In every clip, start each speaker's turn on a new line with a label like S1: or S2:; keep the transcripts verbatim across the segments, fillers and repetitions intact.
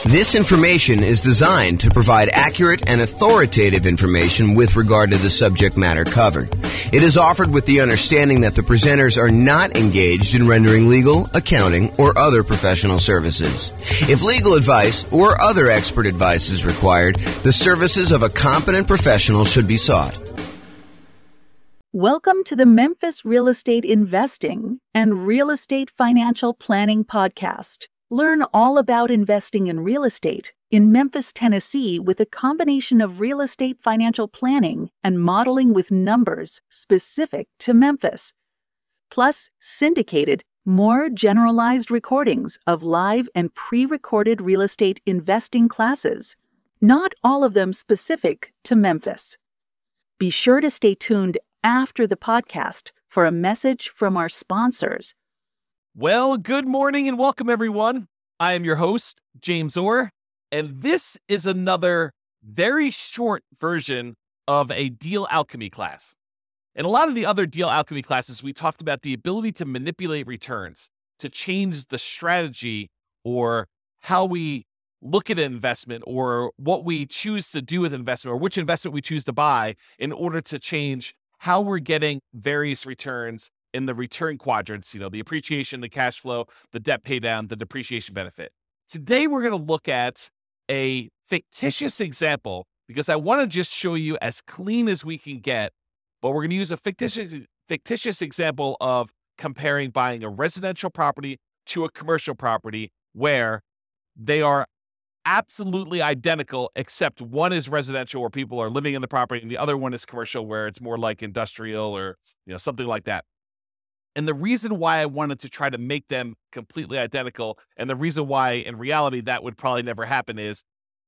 S1: This information is designed to provide accurate and authoritative information with regard to the subject matter covered. It is offered with the understanding that the presenters are not engaged in rendering legal, accounting, or other professional services. If legal advice or other expert advice is required, the services of a competent professional should be sought.
S2: Welcome to the Memphis Real Estate Investing and Real Estate Financial Planning Podcast. Learn all about investing in real estate in Memphis, Tennessee, with a combination of real estate financial planning and modeling with numbers specific to Memphis, plus syndicated, more generalized recordings of live and pre-recorded real estate investing classes, not all of them specific to Memphis. Be sure to stay tuned after the podcast for a message from our sponsors.
S3: Well, good morning and welcome, everyone. I am your host, James Orr, and this is another very short version of a deal alchemy class. In a lot of the other deal alchemy classes, we talked about the ability to manipulate returns, to change the strategy or how we look at an investment or what we choose to do with investment or which investment we choose to buy in order to change how we're getting various returns in the return quadrants, you know, the appreciation, the cash flow, the debt pay down, the depreciation benefit. Today, we're going to look at a fictitious example because I want to just show you as clean as we can get, but we're going to use a fictitious, fictitious example of comparing buying a residential property to a commercial property where they are absolutely identical, except one is residential where people are living in the property and the other one is commercial where it's more like industrial or, you know, something like that. And the reason why I wanted to try to make them completely identical, and the reason why in reality that would probably never happen, is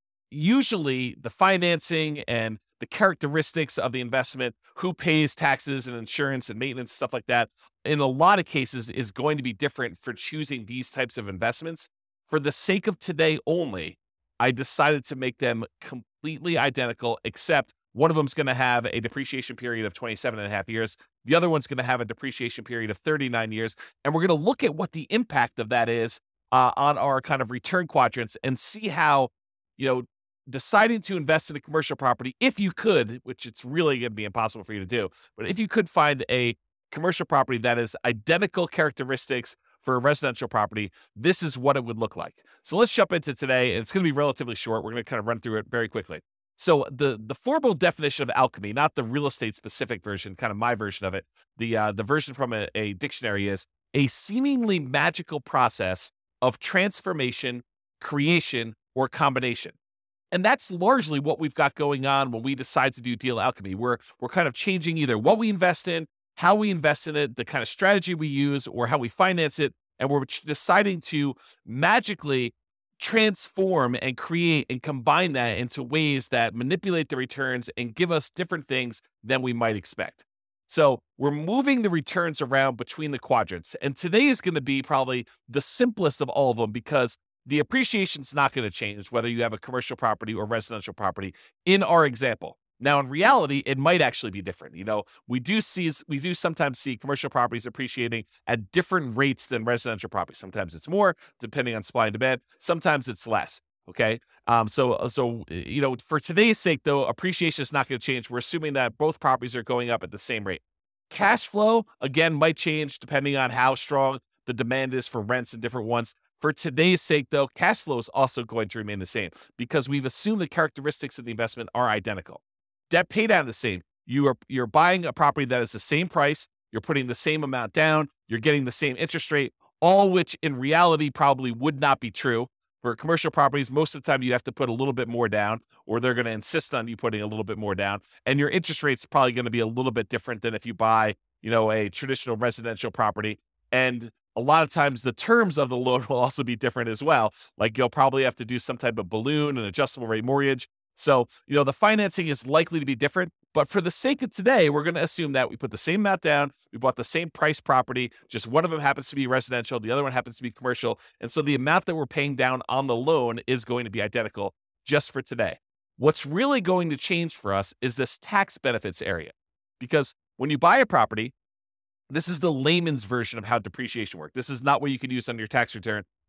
S3: usually the financing and the characteristics of the investment, who pays taxes and insurance and maintenance, stuff like that, in a lot of cases is going to be different for choosing these types of investments. For the sake of today only, I decided to make them completely identical, except one of them is going to have a depreciation period of twenty-seven and a half years. The other one's going to have a depreciation period of thirty-nine years. And we're going to look at what the impact of that is uh, on our kind of return quadrants and see how, you know, deciding to invest in a commercial property, if you could, which it's really going to be impossible for you to do, but if you could find a commercial property that is identical characteristics for a residential property, this is what it would look like. So let's jump into today. And it's going to be relatively short. We're going to kind of run through it very quickly. So the the formal definition of alchemy, not the real estate specific version, kind of my version of it, the uh, the version from a, a dictionary is a seemingly magical process of transformation, creation, or combination. And that's largely what we've got going on when we decide to do deal alchemy. We're we're kind of changing either what we invest in, how we invest in it, the kind of strategy we use, or how we finance it, and we're deciding to magically transform and create and combine that into ways that manipulate the returns and give us different things than we might expect. So we're moving the returns around between the quadrants. And today is going to be probably the simplest of all of them because the appreciation is not going to change whether you have a commercial property or residential property in our example. Now, in reality, it might actually be different. You know, we do see, we do sometimes see commercial properties appreciating at different rates than residential properties. Sometimes it's more, depending on supply and demand. Sometimes it's less. Okay. Um, so, so, you know, for today's sake, though, appreciation is not going to change. We're assuming that both properties are going up at the same rate. Cash flow, again, might change depending on how strong the demand is for rents in different ones. For today's sake, though, cash flow is also going to remain the same because we've assumed the characteristics of the investment are identical. Debt pay down the same. You are you're buying a property that is the same price. You're putting the same amount down. You're getting the same interest rate, all which in reality probably would not be true. For commercial properties, most of the time you have to put a little bit more down, or they're going to insist on you putting a little bit more down. And your interest rate's probably going to be a little bit different than if you buy, you know, a traditional residential property. And a lot of times the terms of the loan will also be different as well. Like you'll probably have to do some type of balloon, an adjustable rate mortgage. So, you know, the financing is likely to be different, but for the sake of today, we're going to assume that we put the same amount down, we bought the same price property, just one of them happens to be residential, the other one happens to be commercial, and so the amount that we're paying down on the loan is going to be identical just for today. What's really going to change for us is this tax benefits area, because when you buy a property, this is the layman's version of how depreciation works. This is not what you can use on your tax return.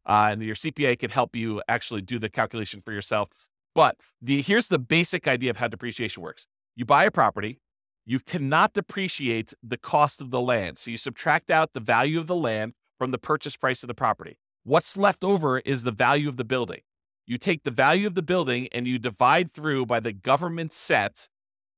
S3: uh, and your C P A can help you actually do the calculation for yourself. But the here's the basic idea of how depreciation works. You buy a property, you cannot depreciate the cost of the land. So you subtract out the value of the land from the purchase price of the property. What's left over is the value of the building. You take the value of the building and you divide through by the government set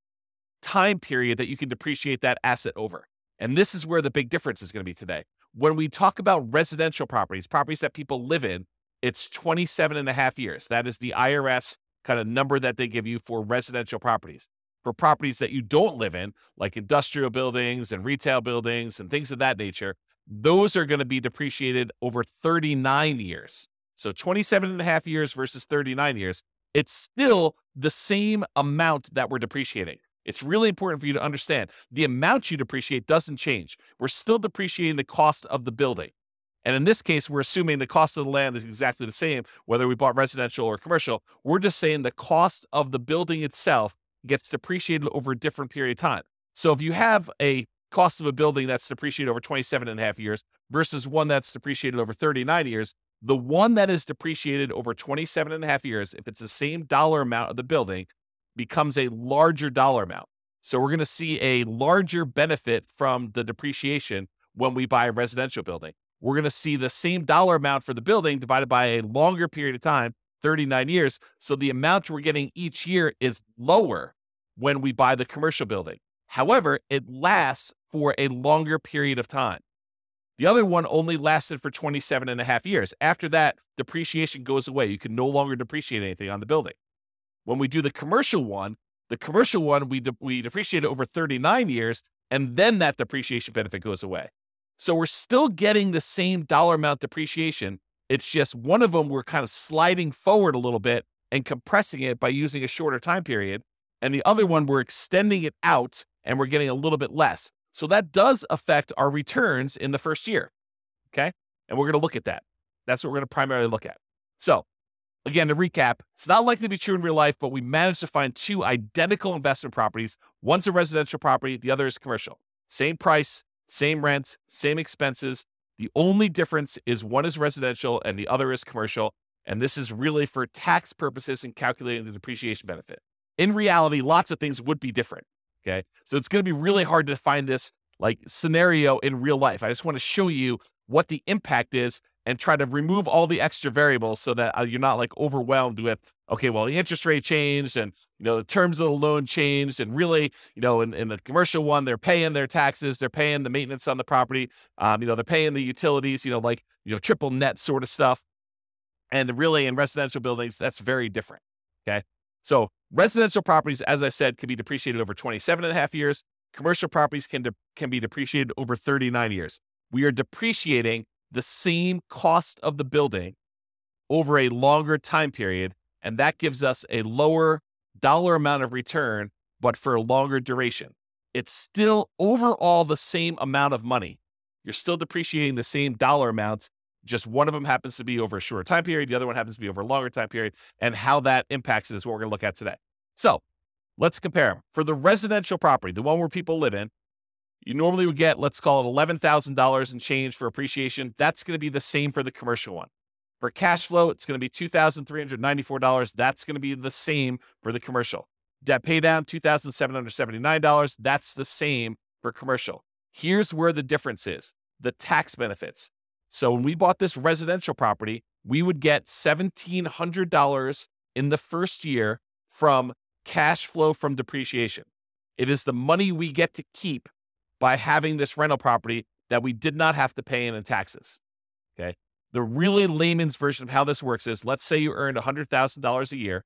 S3: time period that you can depreciate that asset over. And this is where the big difference is going to be today. When we talk about residential properties, properties that people live in, it's twenty-seven and a half years. That is the I R S kind of number that they give you for residential properties. For properties that you don't live in, like industrial buildings and retail buildings and things of that nature, those are going to be depreciated over thirty-nine years. So twenty-seven and a half years versus thirty-nine years, it's still the same amount that we're depreciating. It's really important for you to understand the amount you depreciate doesn't change. We're still depreciating the cost of the building. And in this case, we're assuming the cost of the land is exactly the same, whether we bought residential or commercial. We're just saying the cost of the building itself gets depreciated over a different period of time. So if you have a cost of a building that's depreciated over twenty-seven and a half years versus one that's depreciated over thirty-nine years, the one that is depreciated over twenty-seven and a half years, if it's the same dollar amount of the building, becomes a larger dollar amount. So we're going to see a larger benefit from the depreciation when we buy a residential building. We're going to see the same dollar amount for the building divided by a longer period of time, thirty-nine years. So the amount we're getting each year is lower when we buy the commercial building. However, it lasts for a longer period of time. The other one only lasted for twenty-seven and a half years. After that, depreciation goes away. You can no longer depreciate anything on the building. When we do the commercial one, the commercial one, we, de- we depreciate it over thirty-nine years, and then that depreciation benefit goes away. So we're still getting the same dollar amount depreciation. It's just one of them we're kind of sliding forward a little bit and compressing it by using a shorter time period. And the other one, we're extending it out and we're getting a little bit less. So that does affect our returns in the first year, okay? And we're going to look at that. That's what we're going to primarily look at. So again, to recap, it's not likely to be true in real life, but we managed to find two identical investment properties. One's a residential property, the other is commercial. Same price, same rent, same expenses. The only difference is one is residential and the other is commercial. And this is really for tax purposes and calculating the depreciation benefit. In reality, lots of things would be different. Okay. So it's going to be really hard to find this like scenario in real life. I just want to show you what the impact is and try to remove all the extra variables so that uh, you're not like overwhelmed with, okay, well, the interest rate changed and, you know, the terms of the loan changed. And really, you know, in, in the commercial one, they're paying their taxes, they're paying the maintenance on the property. Um, you know, they're paying the utilities, you know, like, you know, triple net sort of stuff. And really in residential buildings, that's very different. Okay. So residential properties, as I said, can be depreciated over twenty-seven and a half years. Commercial properties can, de- can be depreciated over thirty-nine years. We are depreciating the same cost of the building over a longer time period, and that gives us a lower dollar amount of return, but for a longer duration. It's still overall the same amount of money. You're still depreciating the same dollar amounts, just one of them happens to be over a shorter time period, the other one happens to be over a longer time period, and how that impacts it is what we're going to look at today. So let's compare them. For the residential property, the one where people live in, you normally would get, let's call it eleven thousand dollars and change for appreciation. That's going to be the same for the commercial one. For cash flow, it's going to be two thousand three hundred ninety-four dollars. That's going to be the same for the commercial. Debt pay down, two thousand seven hundred seventy-nine dollars. That's the same for commercial. Here's where the difference is, the tax benefits. So when we bought this residential property, we would get one thousand seven hundred dollars in the first year from cash flow from depreciation. It is the money we get to keep by having this rental property that we did not have to pay in taxes, okay? The really layman's version of how this works is, let's say you earned one hundred thousand dollars a year.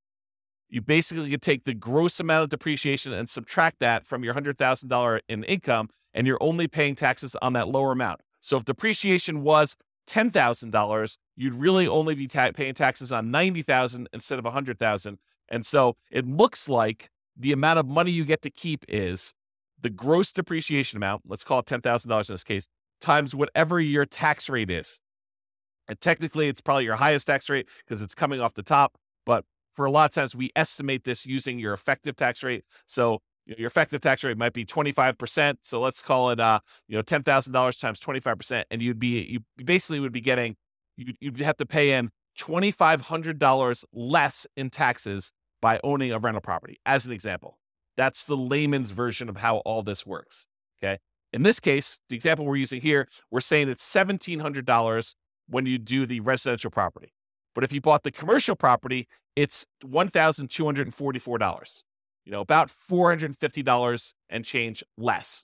S3: You basically could take the gross amount of depreciation and subtract that from your one hundred thousand dollars in income, and you're only paying taxes on that lower amount. So if depreciation was ten thousand dollars, you'd really only be ta- paying taxes on ninety thousand dollars instead of one hundred thousand dollars. And so it looks like the amount of money you get to keep is the gross depreciation amount, let's call it ten thousand dollars in this case, times whatever your tax rate is. And technically, it's probably your highest tax rate because it's coming off the top. But for a lot of times, we estimate this using your effective tax rate. So your effective tax rate might be twenty-five percent. So let's call it, uh, you know, ten thousand dollars times twenty-five percent. And you'd be, you basically would be getting, you, you'd have to pay in two thousand five hundred dollars less in taxes by owning a rental property, as an example. That's the layman's version of how all this works, okay? In this case, the example we're using here, we're saying it's one thousand seven hundred dollars when you do the residential property. But if you bought the commercial property, it's one thousand two hundred forty-four dollars, you know, about four hundred fifty dollars and change less,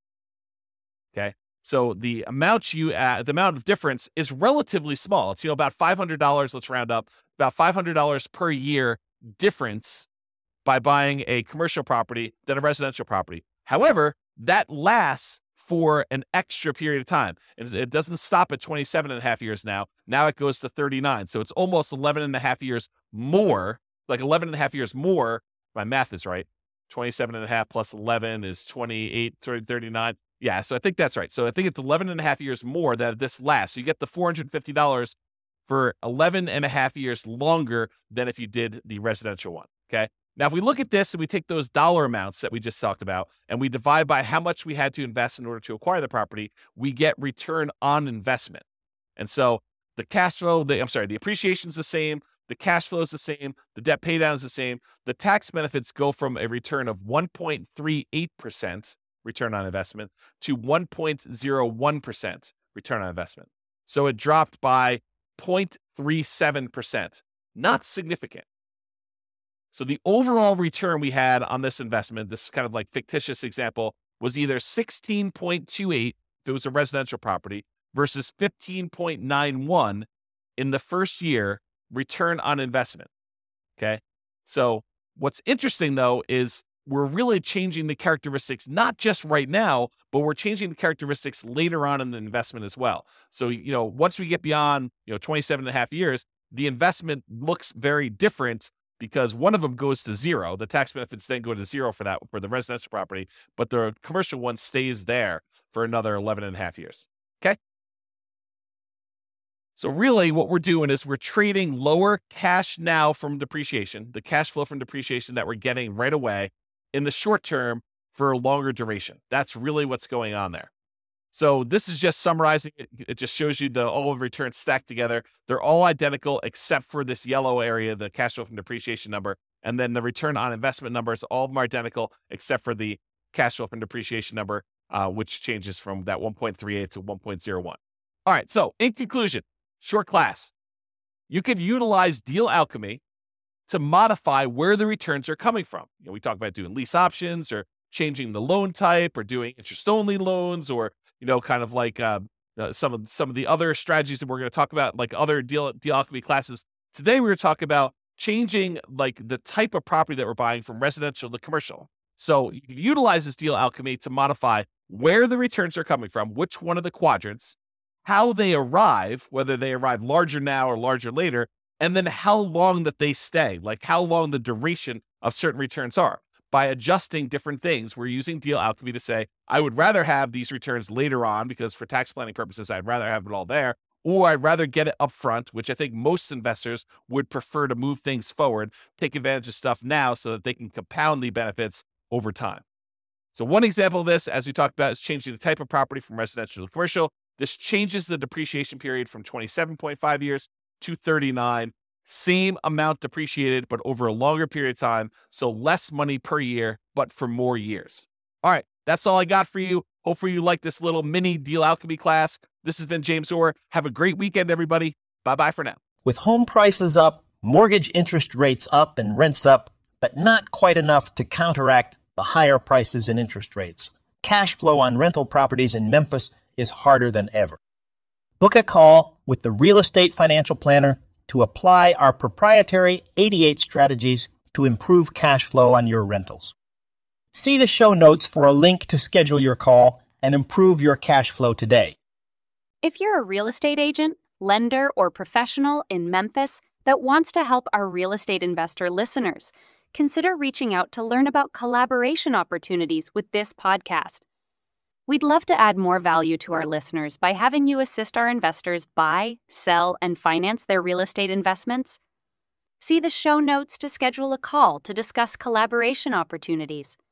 S3: okay? So the amount you add, the amount of difference is relatively small. It's, you know, about five hundred dollars, let's round up, about five hundred dollars per year difference by buying a commercial property than a residential property. However, that lasts for an extra period of time. And it doesn't stop at twenty-seven and a half years now. Now it goes to thirty-nine. So it's almost eleven and a half years more, like eleven and a half years more. My math is right. twenty-seven and a half plus eleven is twenty-eight, thirty-nine. Yeah, so I think that's right. So I think it's eleven and a half years more that this lasts. So you get the four hundred fifty dollars for eleven and a half years longer than if you did the residential one, okay? Now, if we look at this and we take those dollar amounts that we just talked about and we divide by how much we had to invest in order to acquire the property, we get return on investment. And so the cash flow, the, I'm sorry, the appreciation is the same, the cash flow is the same, the debt pay down is the same. The tax benefits go from a return of one point three eight percent return on investment to one point zero one percent return on investment. So it dropped by zero point three seven percent. Not significant. So the overall return we had on this investment, this kind of like fictitious example, was either sixteen point two eight if it was a residential property versus fifteen point nine one in the first year return on investment. Okay. So what's interesting though is we're really changing the characteristics, not just right now, but we're changing the characteristics later on in the investment as well. So, you know, once we get beyond, you know, twenty-seven and a half years, the investment looks very different because one of them goes to zero. The tax benefits then go to zero for that, for the residential property, but the commercial one stays there for another eleven and a half years. Okay. So really what we're doing is we're trading lower cash now from depreciation, the cash flow from depreciation that we're getting right away in the short term for a longer duration. That's really what's going on there. So this is just summarizing it. It just shows you the all of returns stacked together. They're all identical except for this yellow area, the cash flow from depreciation number. And then the return on investment numbers, all of them are identical except for the cash flow from depreciation number, uh, which changes from that one point three eight to one point zero one. All right, so in conclusion, short class, you could utilize deal alchemy to modify where the returns are coming from. You know, we talk about doing lease options or changing the loan type or doing interest-only loans or, you know, kind of like uh, uh, some of some of the other strategies that we're going to talk about, like other deal, deal alchemy classes. Today, we're going to talk about changing like the type of property that we're buying from residential to commercial. So you can utilize this deal alchemy to modify where the returns are coming from, which one of the quadrants, how they arrive, whether they arrive larger now or larger later, and then how long that they stay, like how long the duration of certain returns are. By adjusting different things, we're using deal alchemy to say, I would rather have these returns later on because for tax planning purposes, I'd rather have it all there, or I'd rather get it up front, which I think most investors would prefer to move things forward, take advantage of stuff now so that they can compound the benefits over time. So one example of this, as we talked about, is changing the type of property from residential to commercial. This changes the depreciation period from twenty-seven point five years to thirty-nine. Same amount depreciated, but over a longer period of time. So less money per year, but for more years. All right, that's all I got for you. Hopefully you like this little mini deal alchemy class. This has been James Orr. Have a great weekend, everybody. Bye-bye for now.
S4: With home prices up, mortgage interest rates up, and rents up, but not quite enough to counteract the higher prices and interest rates, cash flow on rental properties in Memphis is harder than ever. Book a call with the Real Estate Financial Planner to apply our proprietary eighty-eight strategies to improve cash flow on your rentals. See the show notes for a link to schedule your call and improve your cash flow today.
S5: If you're a real estate agent, lender, or professional in Memphis that wants to help our real estate investor listeners, consider reaching out to learn about collaboration opportunities with this podcast. We'd love to add more value to our listeners by having you assist our investors buy, sell, and finance their real estate investments. See the show notes to schedule a call to discuss collaboration opportunities.